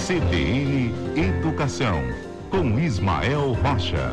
CBN Educação, com Ismael Rocha.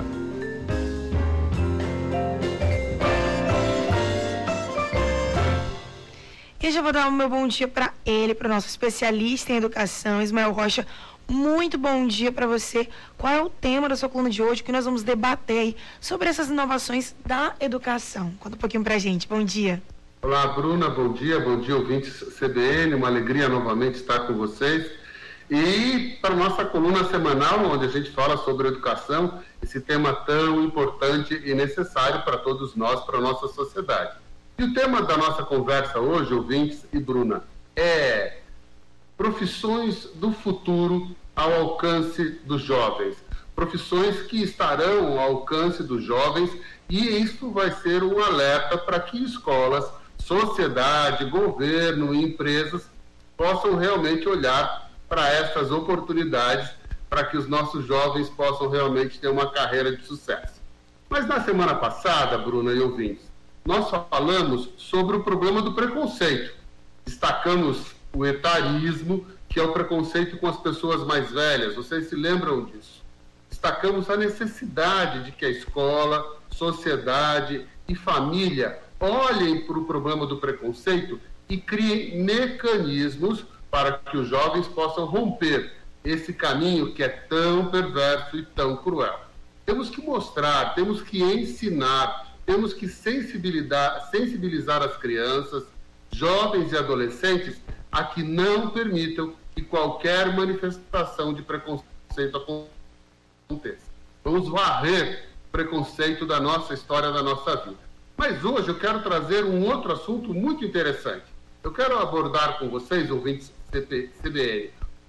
E eu já vou dar o meu bom dia para ele, para o nosso especialista em educação, Ismael Rocha. Muito bom dia para você. Qual é o tema da sua coluna de hoje que nós vamos debater aí sobre essas inovações da educação? Conta um pouquinho para a gente. Bom dia. Olá, Bruna. Bom dia ouvintes CBN. Uma alegria novamente estar com vocês. E para a nossa coluna semanal, onde a gente fala sobre educação, esse tema tão importante e necessário para todos nós, para a nossa sociedade. E o tema da nossa conversa hoje, ouvintes e Bruna, é profissões do futuro ao alcance dos jovens. Profissões que estarão ao alcance dos jovens, e isso vai ser um alerta para que escolas, sociedade, governo e empresas possam realmente olhar para essas oportunidades para que os nossos jovens possam realmente ter uma carreira de sucesso. Mas na semana passada, Bruna e ouvintes, nós falamos sobre o problema do preconceito. Destacamos o etarismo, que é o preconceito com as pessoas mais velhas. Vocês se lembram disso? Destacamos a necessidade de que a escola, sociedade e família olhem para o problema do preconceito e criem mecanismos para que os jovens possam romper esse caminho que é tão perverso e tão cruel. Temos que mostrar, temos que ensinar, temos que sensibilizar as crianças, jovens e adolescentes a que não permitam que qualquer manifestação de preconceito aconteça. Vamos varrer o preconceito da nossa história, da nossa vida. Mas hoje eu quero trazer um outro assunto muito interessante. Eu quero abordar com vocês, ouvintes CBN,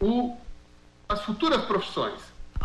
as futuras profissões,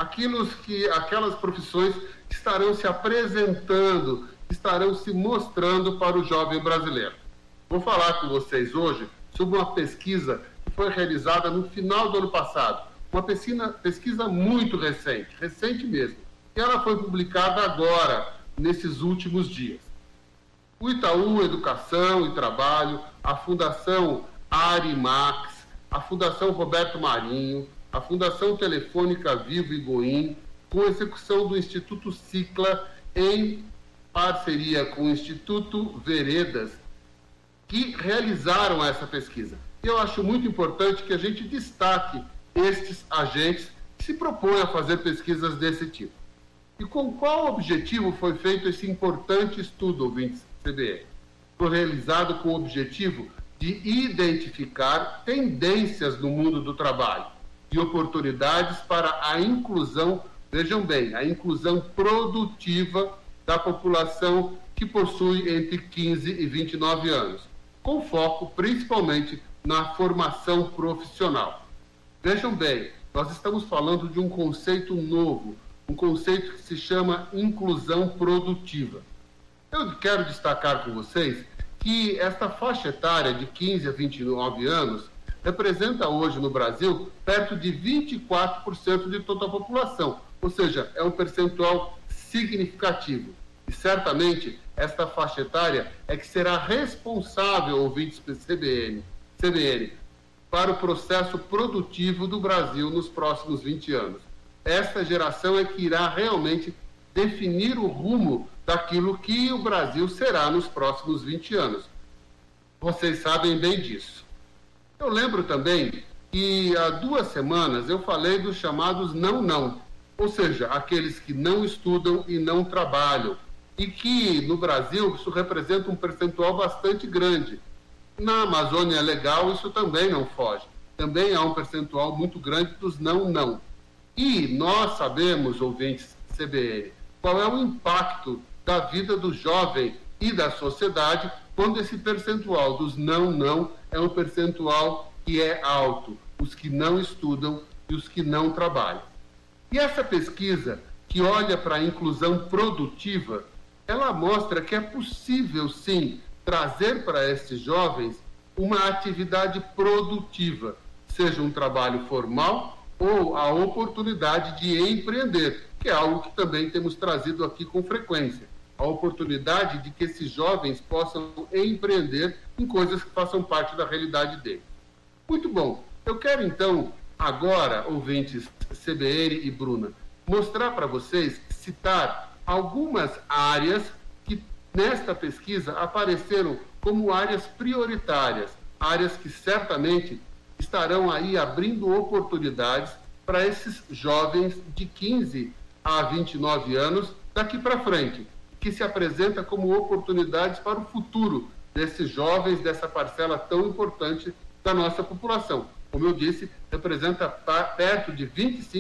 aquelas profissões que estarão se apresentando, estarão se mostrando para o jovem brasileiro. Vou falar com vocês hoje sobre uma pesquisa que foi realizada no final do ano passado, uma pesquisa muito recente mesmo, e ela foi publicada agora, nesses últimos dias. O Itaú Educação e Trabalho, a Fundação Arimax, a Fundação Roberto Marinho, a Fundação Telefônica Vivo e Goin, com execução do Instituto Cicla, em parceria com o Instituto Veredas, que realizaram essa pesquisa. Eu acho muito importante que a gente destaque estes agentes que se propõem a fazer pesquisas desse tipo. E com qual objetivo foi feito esse importante estudo, ouvintes CBN? Foi realizado com o objetivo de identificar tendências no mundo do trabalho e oportunidades para a inclusão, vejam bem, a inclusão produtiva da população que possui entre 15 e 29 anos, com foco principalmente na formação profissional. Vejam bem, nós estamos falando de um conceito novo, um conceito que se chama inclusão produtiva. Eu quero destacar com vocês que esta faixa etária de 15 a 29 anos representa hoje no Brasil perto de 24% de toda a população, ou seja, é um percentual significativo. E certamente esta faixa etária é que será responsável, ouvintes CBN, para o processo produtivo do Brasil nos próximos 20 anos. Esta geração é que irá realmente definir o rumo daquilo que o Brasil será nos próximos 20 anos. Vocês sabem bem disso. Eu lembro também que há 2 semanas eu falei dos chamados não, ou seja, aqueles que não estudam e não trabalham, e que no Brasil isso representa um percentual bastante grande. Na Amazônia Legal isso também não foge. Também há um percentual muito grande dos não. E nós sabemos, ouvintes CBN, qual é o impacto da vida do jovem e da sociedade quando esse percentual dos não é um percentual que é alto, os que não estudam e os que não trabalham. E essa pesquisa, que olha para a inclusão produtiva, ela mostra que é possível, sim, trazer para esses jovens uma atividade produtiva, seja um trabalho formal ou a oportunidade de empreender, que é algo que também temos trazido aqui com frequência. A oportunidade de que esses jovens possam empreender em coisas que façam parte da realidade deles. Muito bom. Eu quero, então, agora, ouvintes CBN e Bruna, mostrar para vocês, citar algumas áreas que nesta pesquisa apareceram como áreas prioritárias, áreas que certamente estarão aí abrindo oportunidades para esses jovens de 15 a 29 anos daqui para frente, que se apresenta como oportunidades para o futuro desses jovens, dessa parcela tão importante da nossa população. Como eu disse, representa perto de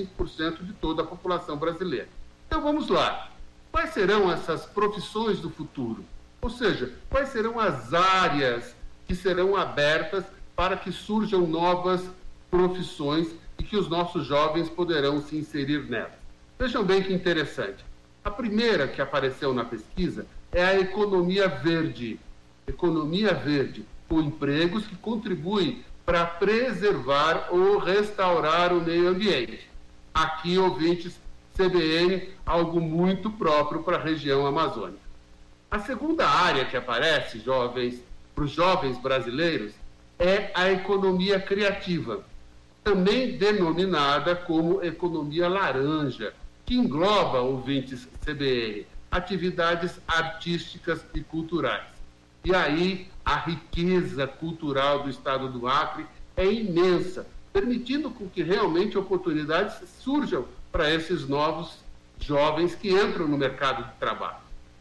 25% de toda a população brasileira. Então vamos lá. Quais serão essas profissões do futuro? Ou seja, quais serão as áreas que serão abertas para que surjam novas profissões e que os nossos jovens poderão se inserir nelas? Vejam bem que interessante. A primeira que apareceu na pesquisa é a economia verde. Economia verde, com empregos que contribuem para preservar ou restaurar o meio ambiente. Aqui, ouvintes CBN, algo muito próprio para a região amazônica. A segunda área que aparece, para os jovens brasileiros, é a economia criativa, também denominada como economia laranja, que engloba, ouvintes CBN, atividades artísticas e culturais. E aí a riqueza cultural do estado do Acre é imensa, permitindo com que realmente oportunidades surjam para esses novos jovens que entram no mercado de trabalho.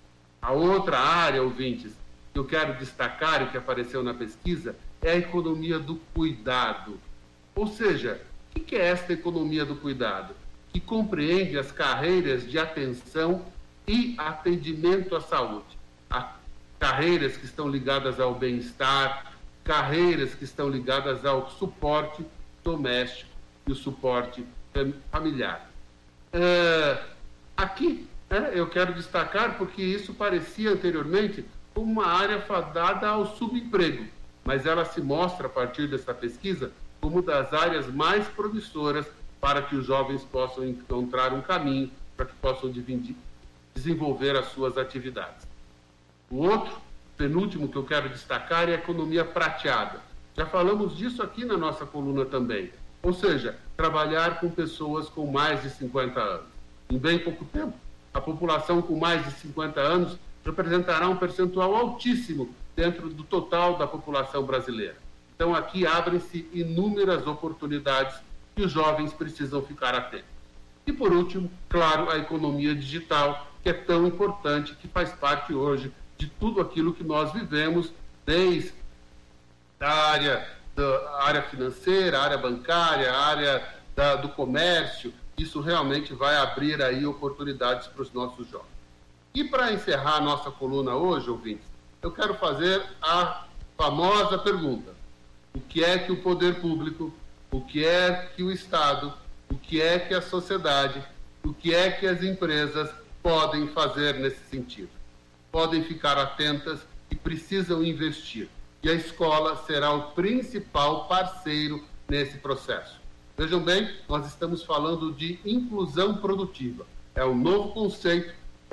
A outra área, ouvintes, que eu quero destacar e que apareceu na pesquisa é a economia do cuidado. Ou seja, o que é esta economia do cuidado? Que compreende as carreiras de atenção e atendimento à saúde. Carreiras que estão ligadas ao bem-estar, carreiras que estão ligadas ao suporte doméstico e o suporte familiar. Aqui, eu quero destacar porque isso parecia anteriormente como uma área fadada ao subemprego, mas ela se mostra, a partir dessa pesquisa, como das áreas mais promissoras para que os jovens possam encontrar um caminho para que possam desenvolver as suas atividades. O outro, penúltimo que eu quero destacar é a economia prateada. Já falamos disso aqui na nossa coluna também. Ou seja, trabalhar com pessoas com mais de 50 anos. Em bem pouco tempo, a população com mais de 50 anos representará um percentual altíssimo dentro do total da população brasileira. Então aqui abrem-se inúmeras oportunidades que os jovens precisam ficar atentos. E por último, claro, a economia digital, que é tão importante, que faz parte hoje de tudo aquilo que nós vivemos, desde a área financeira, a área bancária, a área do comércio. Isso realmente vai abrir aí oportunidades para os nossos jovens. E para encerrar a nossa coluna hoje, ouvintes, eu quero fazer a famosa pergunta: o que é que o poder público, o que é que o Estado, o que é que a sociedade, o que é que as empresas podem fazer nesse sentido? Podem ficar atentas e precisam investir. E a escola será o principal parceiro nesse processo. Vejam bem, nós estamos falando de inclusão produtiva. É um novo conceito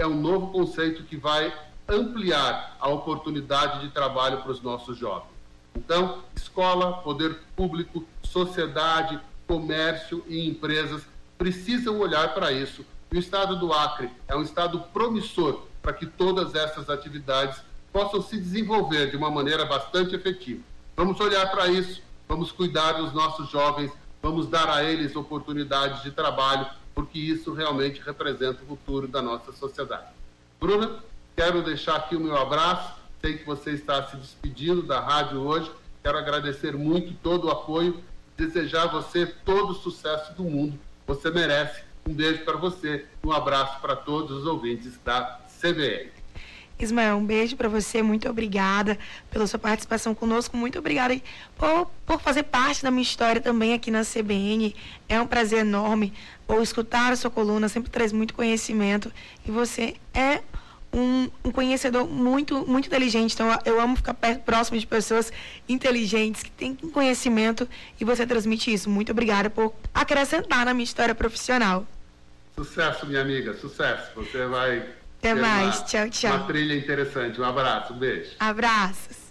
que vai ampliar a oportunidade de trabalho para os nossos jovens. Então, escola, poder público, sociedade, comércio e empresas precisam olhar para isso. E o estado do Acre é um estado promissor para que todas essas atividades possam se desenvolver de uma maneira bastante efetiva. Vamos olhar para isso, vamos cuidar dos nossos jovens, vamos dar a eles oportunidades de trabalho, porque isso realmente representa o futuro da nossa sociedade. Bruna, quero deixar aqui o meu abraço, sei que você está se despedindo da rádio hoje, quero agradecer muito todo o apoio, desejar a você todo o sucesso do mundo, você merece. Um beijo para você, um abraço para todos os ouvintes da CBN. Ismael, um beijo para você, muito obrigada pela sua participação conosco, muito obrigada por fazer parte da minha história também aqui na CBN. É um prazer enorme escutar a sua coluna, sempre traz muito conhecimento e você é um conhecedor muito, muito inteligente. Então eu amo ficar próximo de pessoas inteligentes que têm conhecimento e você transmite isso. Muito obrigada por acrescentar na minha história profissional. Sucesso, minha amiga, sucesso. Você vai até mais, tchau, tchau. Uma trilha interessante. Um abraço, um beijo. Abraços.